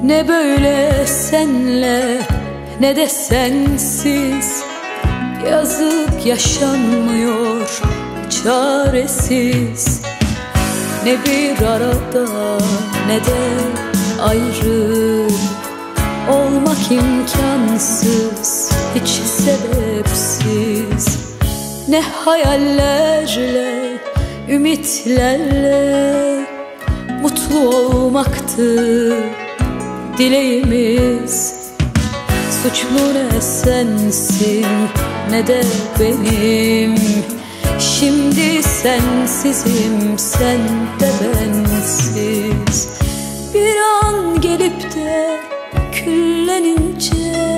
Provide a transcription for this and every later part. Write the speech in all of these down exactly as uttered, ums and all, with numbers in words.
Ne böyle senle ne de sensiz, yazık yaşanmıyor çaresiz. Ne bir arada ne de ayrı, olmak imkansız, hiç sebepsiz. Ne hayallerle, ümitlerle mutlu olmaktı dileğimiz. Suçlu ne sensin ne de benim, şimdi sensizim, sen de bensiz. Bir an gelip de küllenince,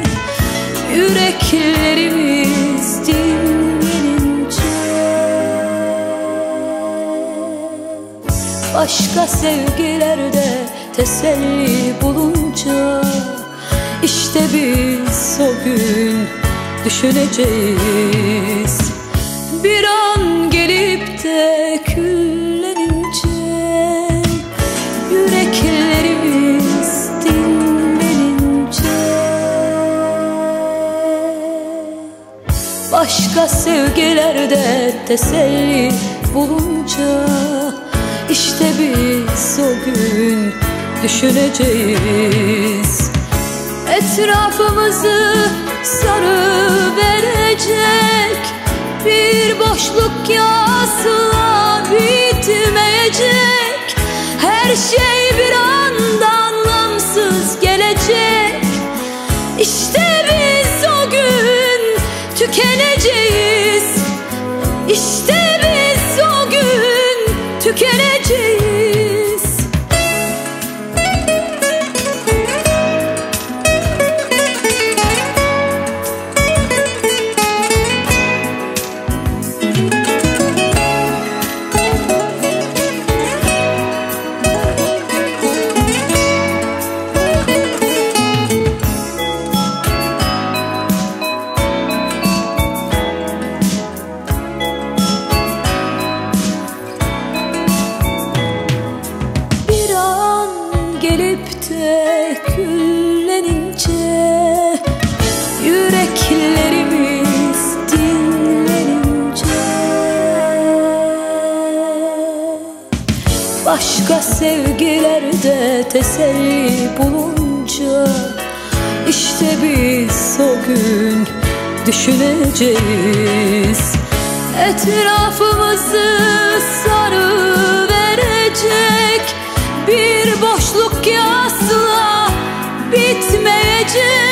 yüreklerimiz dinlenince, başka sevgilerde teselli bulunca, İşte biz o gün düşüneceğiz. Bir an gelip de küllenince, yüreklerimiz dinlenince, başka sevgilerde teselli bulunca, İşte biz o gün düşüneceğiz. Etrafımızı sarıverecek bir boşluk asla bitmeyecek. Her şey bir anda anlamsız gelecek. İşte biz o gün tükeneceğiz. İşte biz o gün tükeneceğiz. Gelip de küllenince, yüreklerimiz dinlenince, başka sevgilerde teselli bulunca, İşte biz o gün düşüneceğiz. Etrafımızı sarıverecek bir boşluk asla bitmeyecek.